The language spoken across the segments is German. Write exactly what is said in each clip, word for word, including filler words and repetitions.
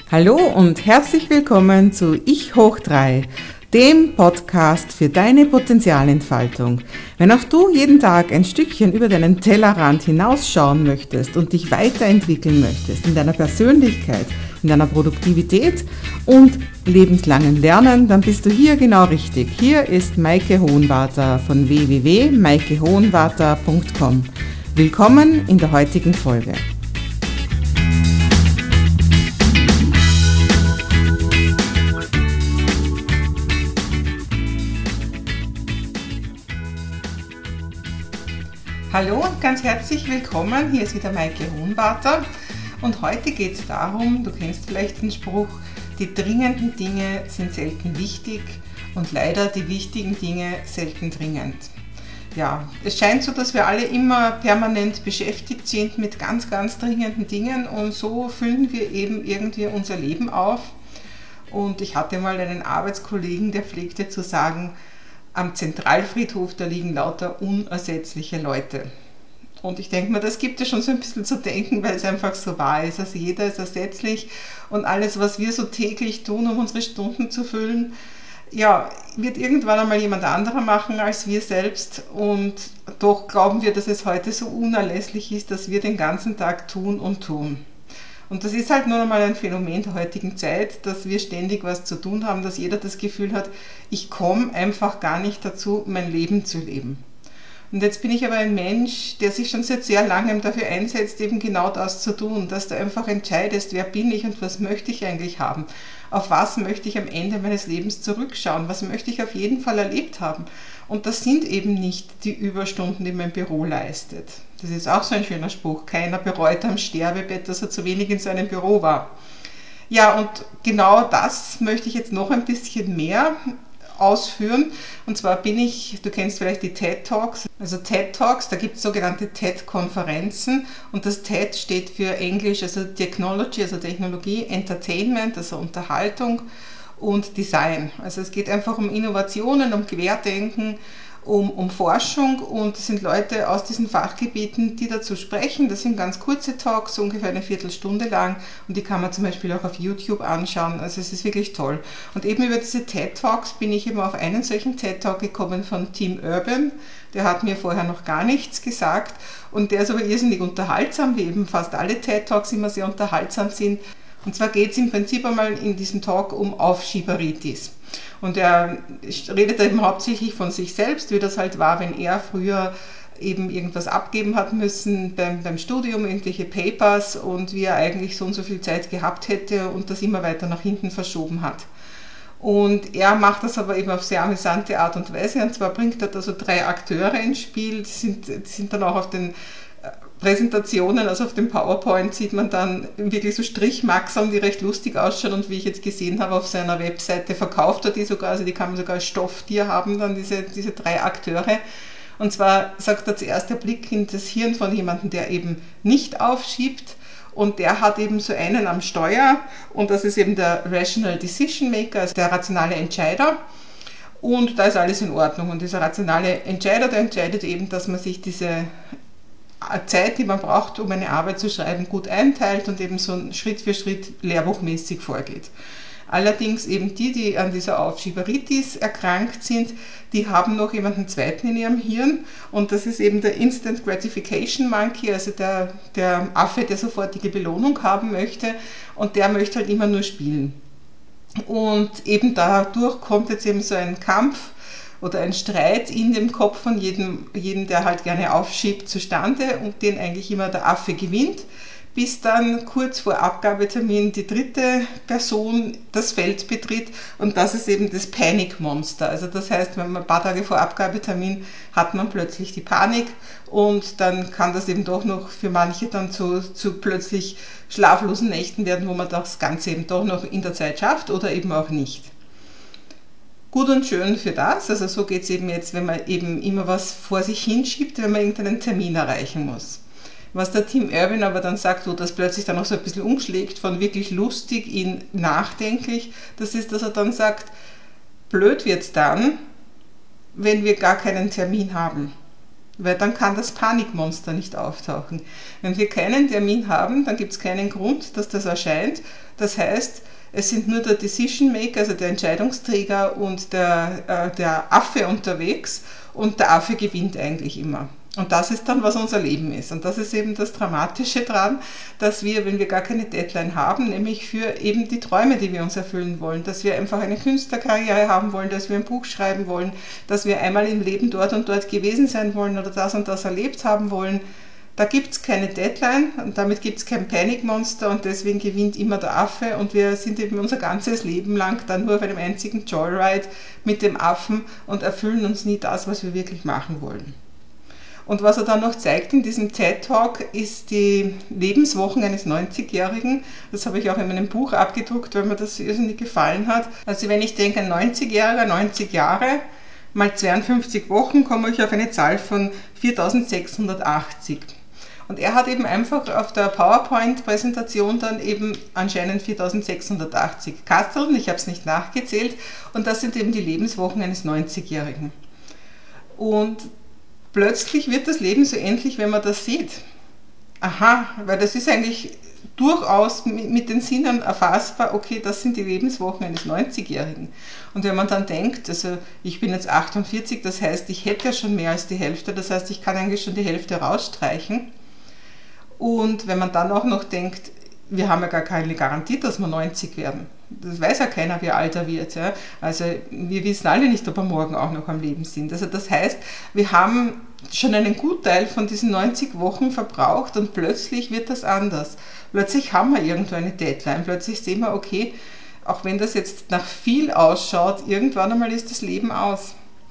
Hallo und herzlich willkommen zu Ich hoch drei, dem Podcast für deine Potenzialentfaltung. Wenn auch du jeden Tag ein Stückchen über deinen Tellerrand hinausschauen möchtest und dich weiterentwickeln möchtest in deiner Persönlichkeit, in deiner Produktivität und lebenslangen Lernen, dann bist du hier genau richtig. Hier ist Maike Hohenwarter von w w w punkt maike hohenwarter punkt com. Willkommen in der heutigen Folge. Hallo und ganz herzlich willkommen, hier ist wieder Maike Hohenwarter und heute geht es darum, du kennst vielleicht den Spruch, die dringenden Dinge sind selten wichtig und leider die wichtigen Dinge selten dringend. Ja, es scheint so, dass wir alle immer permanent beschäftigt sind mit ganz, ganz dringenden Dingen und so füllen wir eben irgendwie unser Leben auf. Und ich hatte mal einen Arbeitskollegen, der pflegte zu sagen, am Zentralfriedhof, da liegen lauter unersetzliche Leute. Und ich denke mir, das gibt es schon so ein bisschen zu denken, weil es einfach so wahr ist. Also jeder ist ersetzlich und alles, was wir so täglich tun, um unsere Stunden zu füllen, ja, wird irgendwann einmal jemand anderer machen als wir selbst. Und doch glauben wir, dass es heute so unerlässlich ist, dass wir den ganzen Tag tun und tun. Und das ist halt nur einmal ein Phänomen der heutigen Zeit, dass wir ständig was zu tun haben, dass jeder das Gefühl hat, ich komme einfach gar nicht dazu, mein Leben zu leben. Und jetzt bin ich aber ein Mensch, der sich schon seit sehr langem dafür einsetzt, eben genau das zu tun, dass du einfach entscheidest, wer bin ich und was möchte ich eigentlich haben. Auf was möchte ich am Ende meines Lebens zurückschauen, was möchte ich auf jeden Fall erlebt haben. Und das sind eben nicht die Überstunden, die mein Büro leistet. Das ist auch so ein schöner Spruch. Keiner bereut am Sterbebett, dass er zu wenig in seinem Büro war. Ja, und genau das möchte ich jetzt noch ein bisschen mehr ausführen. Und zwar bin ich, du kennst vielleicht die TED Talks, also TED Talks, da gibt es sogenannte TED-Konferenzen und das TED steht für Englisch, also Technology, also Technologie, Entertainment, also Unterhaltung und Design. Also es geht einfach um Innovationen, um Querdenken, Um, um Forschung und es sind Leute aus diesen Fachgebieten, die dazu sprechen. Das sind ganz kurze Talks, so ungefähr eine Viertelstunde lang und die kann man zum Beispiel auch auf YouTube anschauen. Also es ist wirklich toll. Und eben über diese TED Talks bin ich eben auf einen solchen TED Talk gekommen von Tim Urban. Der hat mir vorher noch gar nichts gesagt und der ist aber irrsinnig unterhaltsam, wie eben fast alle TED Talks immer sehr unterhaltsam sind. Und zwar geht es im Prinzip einmal in diesem Talk um Aufschieberitis. Und er redet eben hauptsächlich von sich selbst, wie das halt war, wenn er früher eben irgendwas abgeben hat müssen beim, beim Studium, irgendwelche Papers und wie er eigentlich so und so viel Zeit gehabt hätte und das immer weiter nach hinten verschoben hat. Und er macht das aber eben auf sehr amüsante Art und Weise und zwar bringt er da so drei Akteure ins Spiel, die sind, die sind dann auch auf den Präsentationen, also auf dem PowerPoint sieht man dann wirklich so Strichmaxern, die recht lustig ausschauen und wie ich jetzt gesehen habe, auf seiner Webseite verkauft er die sogar, also die kann man sogar als Stofftier haben, dann diese, diese drei Akteure. Und zwar sagt er zuerst der Blick in das Hirn von jemandem, der eben nicht aufschiebt und der hat eben so einen am Steuer und das ist eben der Rational Decision Maker, also der rationale Entscheider. Und da ist alles in Ordnung und dieser rationale Entscheider, der entscheidet eben, dass man sich diese Zeit, die man braucht, um eine Arbeit zu schreiben, gut einteilt und eben so Schritt für Schritt lehrbuchmäßig vorgeht. Allerdings eben die, die an dieser Aufschieberitis erkrankt sind, die haben noch jemanden zweiten in ihrem Hirn und das ist eben der Instant Gratification Monkey, also der, der Affe, der sofortige Belohnung haben möchte und der möchte halt immer nur spielen. Und eben dadurch kommt jetzt eben so ein Kampf oder ein Streit in dem Kopf von jedem, jedem, der halt gerne aufschiebt, zustande und den eigentlich immer der Affe gewinnt, bis dann kurz vor Abgabetermin die dritte Person das Feld betritt und das ist eben das Panic Monster. Also das heißt, wenn man ein paar Tage vor Abgabetermin hat man plötzlich die Panik und dann kann das eben doch noch für manche dann zu, zu plötzlich schlaflosen Nächten werden, wo man das Ganze eben doch noch in der Zeit schafft oder eben auch nicht. Gut und schön für das, also so geht es eben jetzt, wenn man eben immer was vor sich hinschiebt, wenn man irgendeinen Termin erreichen muss. Was der Tim Urban aber dann sagt, wo das plötzlich dann auch so ein bisschen umschlägt, von wirklich lustig in nachdenklich, das ist, dass er dann sagt, blöd wird es dann, wenn wir gar keinen Termin haben. weil dann kann das Panikmonster nicht auftauchen. Wenn wir keinen Termin haben, dann gibt es keinen Grund, dass das erscheint. Das heißt, es sind nur der Decision Maker, also der Entscheidungsträger und der, äh, der Affe unterwegs und der Affe gewinnt eigentlich immer. Und das ist dann, was unser Leben ist. Und das ist eben das Dramatische dran, dass wir, wenn wir gar keine Deadline haben, nämlich für eben die Träume, die wir uns erfüllen wollen, dass wir einfach eine Künstlerkarriere haben wollen, dass wir ein Buch schreiben wollen, dass wir einmal im Leben dort und dort gewesen sein wollen oder das und das erlebt haben wollen, da gibt es keine Deadline und damit gibt es kein Panikmonster und deswegen gewinnt immer der Affe und wir sind eben unser ganzes Leben lang dann nur auf einem einzigen Joyride mit dem Affen und erfüllen uns nie das, was wir wirklich machen wollen. Und was er dann noch zeigt in diesem TED-Talk, ist die Lebenswochen eines neunzigjährigen. Das habe ich auch in meinem Buch abgedruckt, weil mir das irrsinnig gefallen hat. Also wenn ich denke, ein neunzigjähriger, neunzig Jahre mal zweiundfünfzig Wochen, komme ich auf eine Zahl von viertausendsechshundertachtzig. Und er hat eben einfach auf der PowerPoint-Präsentation dann eben anscheinend viertausendsechshundertachtzig Kasteln, ich habe es nicht nachgezählt, und das sind eben die Lebenswochen eines neunzigjährigen. Und plötzlich wird das Leben so endlich, wenn man das sieht. Aha, weil das ist eigentlich durchaus mit den Sinnen erfassbar, okay, das sind die Lebenswochen eines neunzigjährigen. Und wenn man dann denkt, also ich bin jetzt achtundvierzig, das heißt, ich hätte ja schon mehr als die Hälfte, das heißt, ich kann eigentlich schon die Hälfte rausstreichen. Und wenn man dann auch noch denkt, wir haben ja gar keine Garantie, dass wir neunzig werden. Das weiß ja keiner, wie alt er wird. Ja. Also wir wissen alle nicht, ob wir morgen auch noch am Leben sind. Also das heißt, wir haben schon einen Gutteil von diesen neunzig Wochen verbraucht und plötzlich wird das anders. Plötzlich haben wir irgendwo eine Deadline. Plötzlich sehen wir, okay, auch wenn das jetzt nach viel ausschaut, irgendwann einmal ist das Leben aus.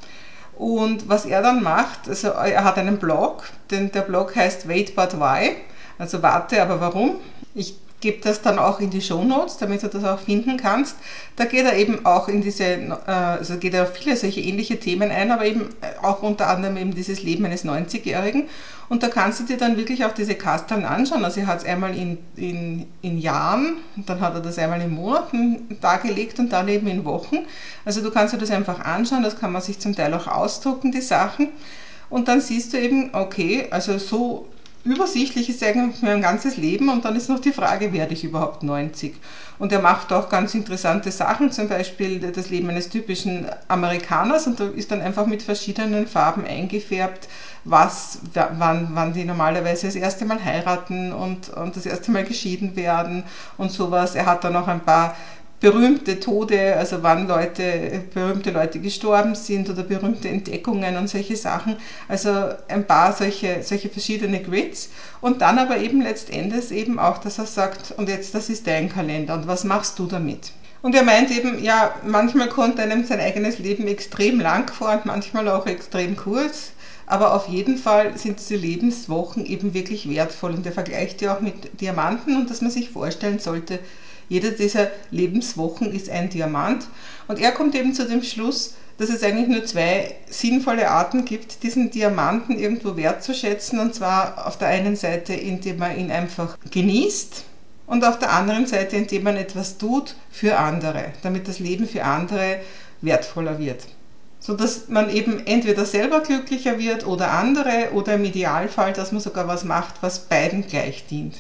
Und was er dann macht, also er hat einen Blog, denn der Blog heißt Wait But Why, also warte, aber warum? Ich gebe das dann auch in die Shownotes, damit du das auch finden kannst. Da geht er eben auch in diese, also geht er auf viele solche ähnliche Themen ein, aber eben auch unter anderem eben dieses Leben eines neunzigjährigen. Und da kannst du dir dann wirklich auch diese Kasteln anschauen. Also er hat es einmal in, in, in Jahren, und dann hat er das einmal in Monaten dargelegt und dann eben in Wochen. Also du kannst dir das einfach anschauen, das kann man sich zum Teil auch ausdrucken, die Sachen. Und dann siehst du eben, okay, also so übersichtlich ist eigentlich mein ganzes Leben und dann ist noch die Frage, werde ich überhaupt neunzig? Und er macht auch ganz interessante Sachen, zum Beispiel das Leben eines typischen Amerikaners und da ist dann einfach mit verschiedenen Farben eingefärbt, was, wann, wann die normalerweise das erste Mal heiraten und, und das erste Mal geschieden werden und sowas. Er hat dann auch ein paar berühmte Tode, also wann Leute, berühmte Leute gestorben sind oder berühmte Entdeckungen und solche Sachen. Also ein paar solche, solche verschiedene Grids und dann aber eben letztendlich eben auch, dass er sagt, und jetzt das ist dein Kalender und was machst du damit? Und er meint eben, ja, manchmal kommt einem sein eigenes Leben extrem lang vor und manchmal auch extrem kurz. Aber auf jeden Fall sind diese Lebenswochen eben wirklich wertvoll und er vergleicht ja auch mit Diamanten und dass man sich vorstellen sollte, jede dieser Lebenswochen ist ein Diamant und er kommt eben zu dem Schluss, dass es eigentlich nur zwei sinnvolle Arten gibt, diesen Diamanten irgendwo wertzuschätzen und zwar auf der einen Seite, indem man ihn einfach genießt und auf der anderen Seite, indem man etwas tut für andere, damit das Leben für andere wertvoller wird. Sodass man eben entweder selber glücklicher wird oder andere oder im Idealfall, dass man sogar was macht, was beiden gleich dient.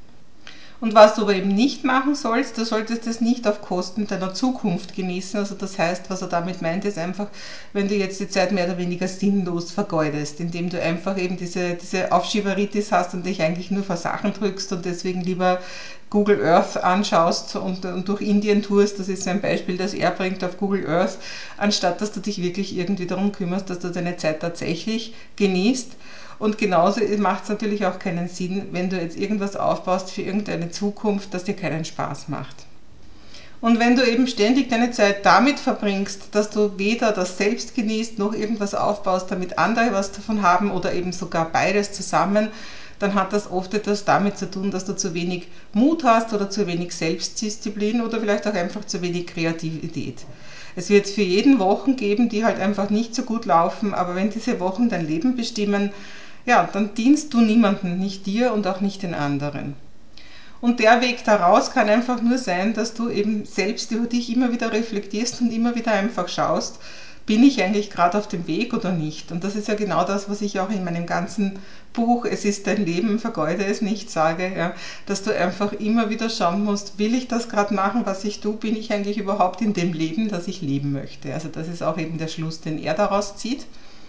Und was du aber eben nicht machen sollst, du solltest das nicht auf Kosten deiner Zukunft genießen. Also das heißt, was er damit meint, ist einfach, wenn du jetzt die Zeit mehr oder weniger sinnlos vergeudest, indem du einfach eben diese, diese Aufschieberitis hast und dich eigentlich nur vor Sachen drückst und deswegen lieber Google Earth anschaust und, und durch Indien tourst, das ist so ein Beispiel, das er bringt auf Google Earth, anstatt dass du dich wirklich irgendwie darum kümmerst, dass du deine Zeit tatsächlich genießt. Und genauso macht es natürlich auch keinen Sinn, wenn du jetzt irgendwas aufbaust für irgendeine Zukunft, das dir keinen Spaß macht. Und wenn du eben ständig deine Zeit damit verbringst, dass du weder das selbst genießt, noch irgendwas aufbaust, damit andere was davon haben oder eben sogar beides zusammen, dann hat das oft etwas damit zu tun, dass du zu wenig Mut hast oder zu wenig Selbstdisziplin oder vielleicht auch einfach zu wenig Kreativität. Es wird für jeden Wochen geben, die halt einfach nicht so gut laufen, aber wenn diese Wochen dein Leben bestimmen, ja, dann dienst du niemandem, nicht dir und auch nicht den anderen. Und der Weg daraus kann einfach nur sein, dass du eben selbst über dich immer wieder reflektierst und immer wieder einfach schaust, bin ich eigentlich gerade auf dem Weg oder nicht? Und das ist ja genau das, was ich auch in meinem ganzen Buch Es ist dein Leben, vergeude es nicht sage, ja, dass du einfach immer wieder schauen musst, will ich das gerade machen, was ich tue, bin ich eigentlich überhaupt in dem Leben, das ich leben möchte? Also das ist auch eben der Schluss, den er daraus zieht.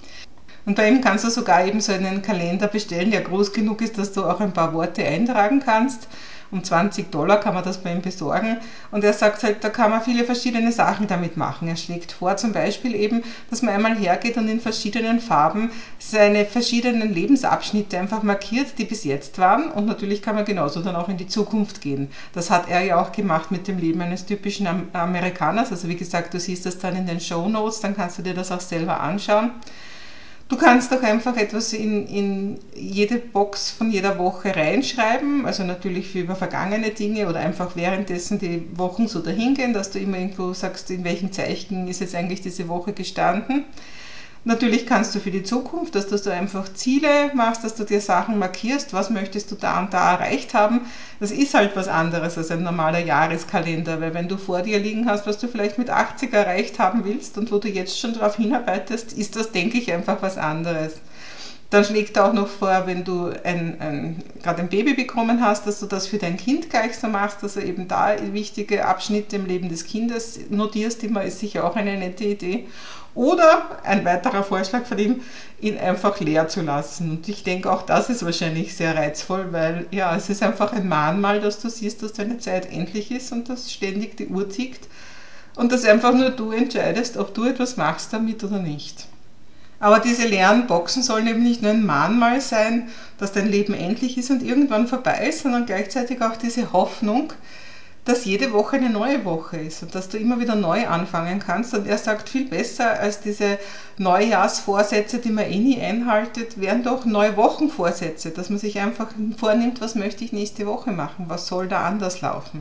Und bei ihm kannst du sogar eben so einen Kalender bestellen, der groß genug ist, dass du auch ein paar Worte eintragen kannst. Um zwanzig Dollar kann man das bei ihm besorgen. Und er sagt halt, da kann man viele verschiedene Sachen damit machen. Er schlägt vor zum Beispiel eben, dass man einmal hergeht und in verschiedenen Farben seine verschiedenen Lebensabschnitte einfach markiert, die bis jetzt waren. Und natürlich kann man genauso dann auch in die Zukunft gehen. Das hat er ja auch gemacht mit dem Leben eines typischen Amerikaners. Also wie gesagt, du siehst das dann in den Shownotes, dann kannst du dir das auch selber anschauen. Du kannst doch einfach etwas in, in jede Box von jeder Woche reinschreiben, also natürlich für über vergangene Dinge oder einfach währenddessen die Wochen so dahingehen, dass du immer irgendwo sagst, in welchen Zeichen ist jetzt eigentlich diese Woche gestanden. Natürlich kannst du für die Zukunft, dass du einfach Ziele machst, dass du dir Sachen markierst, was möchtest du da und da erreicht haben. Das ist halt was anderes als ein normaler Jahreskalender, weil wenn du vor dir liegen hast, was du vielleicht mit achtzig erreicht haben willst und wo du jetzt schon darauf hinarbeitest, ist das, denke ich, einfach was anderes. Dann schlägt er auch noch vor, wenn du ein, ein, gerade ein Baby bekommen hast, dass du das für dein Kind gleich so machst, dass du eben da wichtige Abschnitte im Leben des Kindes notierst, immer ist sicher auch eine nette Idee. Oder ein weiterer Vorschlag von ihm, ihn einfach leer zu lassen. Und ich denke, auch das ist wahrscheinlich sehr reizvoll, weil ja, es ist einfach ein Mahnmal, dass du siehst, dass deine Zeit endlich ist und dass ständig die Uhr tickt und dass einfach nur du entscheidest, ob du etwas machst damit oder nicht. Aber diese leeren Boxen sollen eben nicht nur ein Mahnmal sein, dass dein Leben endlich ist und irgendwann vorbei ist, sondern gleichzeitig auch diese Hoffnung, dass jede Woche eine neue Woche ist und dass du immer wieder neu anfangen kannst. Und er sagt, viel besser als diese Neujahrsvorsätze, die man eh nie einhaltet, wären doch neue Wochenvorsätze, dass man sich einfach vornimmt, was möchte ich nächste Woche machen, was soll da anders laufen.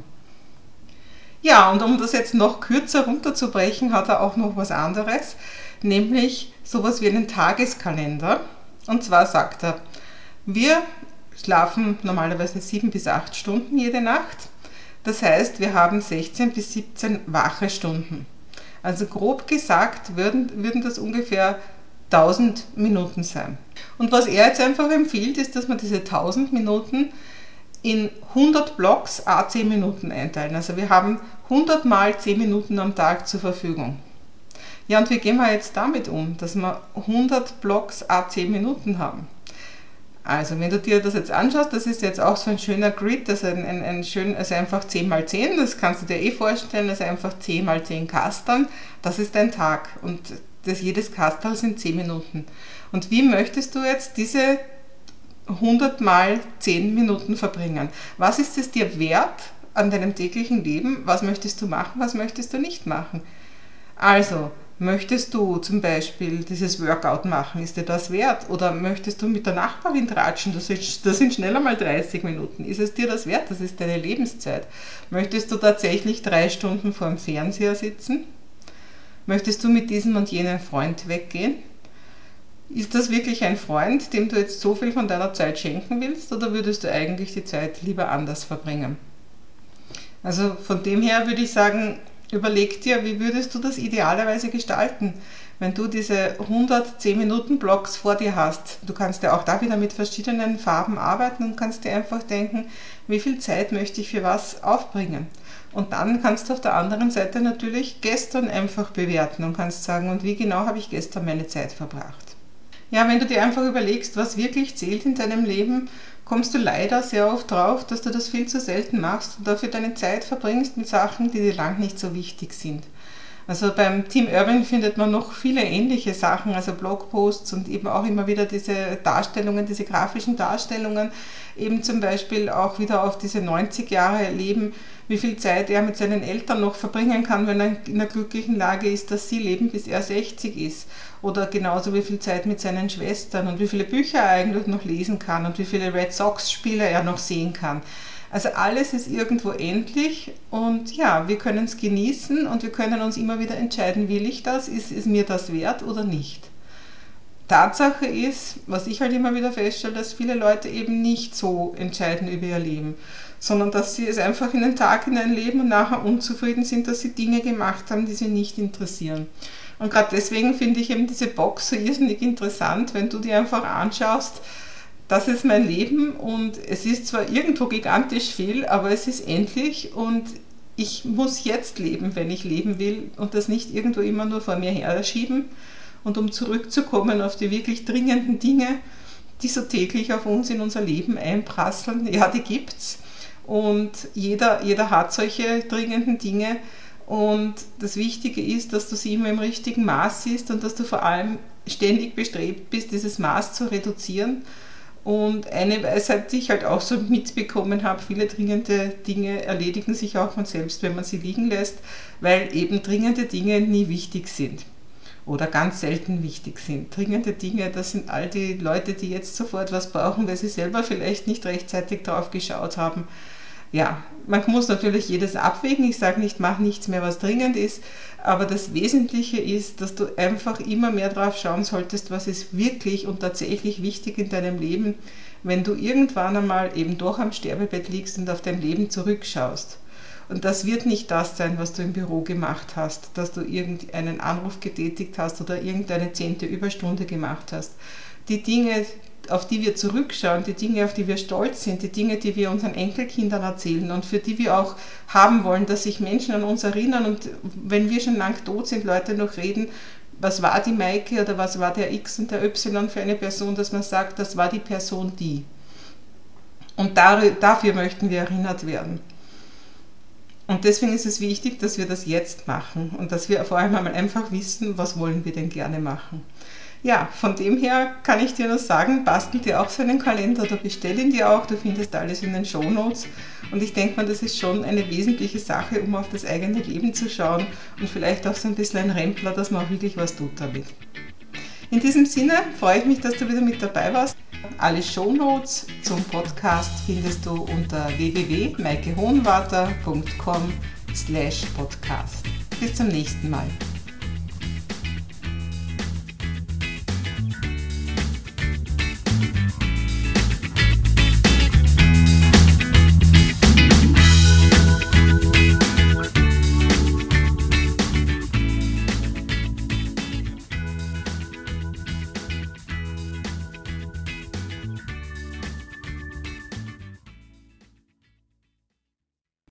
Ja, und um das jetzt noch kürzer runterzubrechen, hat er auch noch was anderes, nämlich sowas wie einen Tageskalender. Und zwar sagt er, wir schlafen normalerweise sieben bis acht Stunden jede Nacht. Das heißt, wir haben sechzehn bis siebzehn wache Stunden. Also grob gesagt würden, würden das ungefähr tausend Minuten sein. Und was er jetzt einfach empfiehlt, ist, dass man diese tausend Minuten in hundert Blocks à zehn Minuten einteilen. Also wir haben hundert mal zehn Minuten am Tag zur Verfügung. Ja, und wie gehen wir jetzt damit um, dass wir hundert Blocks à zehn Minuten haben? Also wenn du dir das jetzt anschaust, das ist jetzt auch so ein schöner Grid, das ist ein, ein, ein schön, also einfach zehn mal zehn, das kannst du dir eh vorstellen, das ist einfach zehn mal zehn Kasteln, das ist dein Tag und das, jedes Kastel sind zehn Minuten. Und wie möchtest du jetzt diese hundert mal zehn Minuten verbringen? Was ist es dir wert an deinem täglichen Leben? Was möchtest du machen, was möchtest du nicht machen? Also, möchtest du zum Beispiel dieses Workout machen, ist dir das wert? Oder möchtest du mit der Nachbarin tratschen, das sind, das sind schneller mal dreißig Minuten, ist es dir das wert? Das ist deine Lebenszeit. Möchtest du tatsächlich drei Stunden vor dem Fernseher sitzen? Möchtest du mit diesem und jenem Freund weggehen? Ist das wirklich ein Freund, dem du jetzt so viel von deiner Zeit schenken willst, oder würdest du eigentlich die Zeit lieber anders verbringen? Also von dem her würde ich sagen, überleg dir, wie würdest du das idealerweise gestalten, wenn du diese hundert zehn Minuten Blocks vor dir hast. Du kannst ja auch da wieder mit verschiedenen Farben arbeiten und kannst dir einfach denken, wie viel Zeit möchte ich für was aufbringen. Und dann kannst du auf der anderen Seite natürlich gestern einfach bewerten und kannst sagen, und wie genau habe ich gestern meine Zeit verbracht. Ja, wenn du dir einfach überlegst, was wirklich zählt in deinem Leben, kommst du leider sehr oft drauf, dass du das viel zu selten machst und dafür deine Zeit verbringst mit Sachen, die dir lang nicht so wichtig sind. Also beim Team Urban findet man noch viele ähnliche Sachen, also Blogposts und eben auch immer wieder diese Darstellungen, diese grafischen Darstellungen, eben zum Beispiel auch wieder auf diese neunzig Jahre Leben, wie viel Zeit er mit seinen Eltern noch verbringen kann, wenn er in einer glücklichen Lage ist, dass sie leben, bis er sechzig ist. Oder genauso wie viel Zeit mit seinen Schwestern und wie viele Bücher er eigentlich noch lesen kann und wie viele Red Sox-Spiele er noch sehen kann. Also alles ist irgendwo endlich und ja, wir können es genießen und wir können uns immer wieder entscheiden, will ich das, ist, ist mir das wert oder nicht. Tatsache ist, was ich halt immer wieder feststelle, dass viele Leute eben nicht so entscheiden über ihr Leben, sondern dass sie es einfach in den Tag hineinleben und nachher unzufrieden sind, dass sie Dinge gemacht haben, die sie nicht interessieren. Und gerade deswegen finde ich eben diese Box so irrsinnig interessant, wenn du dir einfach anschaust, das ist mein Leben und es ist zwar irgendwo gigantisch viel, aber es ist endlich und ich muss jetzt leben, wenn ich leben will und das nicht irgendwo immer nur vor mir her schieben. Und um zurückzukommen auf die wirklich dringenden Dinge, die so täglich auf uns in unser Leben einprasseln, ja, die gibt's. Und jeder, jeder hat solche dringenden Dinge. Und das Wichtige ist, dass du sie immer im richtigen Maß siehst und dass du vor allem ständig bestrebt bist, dieses Maß zu reduzieren. Und eine Weisheit, die ich halt auch so mitbekommen habe, viele dringende Dinge erledigen sich auch von selbst, wenn man sie liegen lässt, weil eben dringende Dinge nie wichtig sind oder ganz selten wichtig sind. Dringende Dinge, das sind all die Leute, die jetzt sofort was brauchen, weil sie selber vielleicht nicht rechtzeitig drauf geschaut haben. Ja, man muss natürlich jedes abwägen. Ich sage nicht, mach nichts mehr, was dringend ist, aber das Wesentliche ist, dass du einfach immer mehr drauf schauen solltest, was ist wirklich und tatsächlich wichtig in deinem Leben, wenn du irgendwann einmal eben doch am Sterbebett liegst und auf dein Leben zurückschaust. Und das wird nicht das sein, was du im Büro gemacht hast, dass du irgendeinen Anruf getätigt hast oder irgendeine zehnte Überstunde gemacht hast. Die Dinge, auf die wir zurückschauen, die Dinge, auf die wir stolz sind, die Dinge, die wir unseren Enkelkindern erzählen und für die wir auch haben wollen, dass sich Menschen an uns erinnern und wenn wir schon lang tot sind, Leute noch reden, was war die Maike oder was war der X und der Y für eine Person, dass man sagt, das war die Person die. Und dafür möchten wir erinnert werden. Und deswegen ist es wichtig, dass wir das jetzt machen und dass wir vor allem einmal einfach wissen, was wollen wir denn gerne machen. Ja, von dem her kann ich dir nur sagen, bastel dir auch so einen Kalender oder bestell ihn dir auch, du findest alles in den Shownotes und ich denke mal, das ist schon eine wesentliche Sache, um auf das eigene Leben zu schauen und vielleicht auch so ein bisschen ein Rempler, dass man auch wirklich was tut damit. In diesem Sinne freue ich mich, dass du wieder mit dabei warst. Alle Shownotes zum Podcast findest du unter w w w punkt maike hohenwarter punkt com slash podcast. Bis zum nächsten Mal.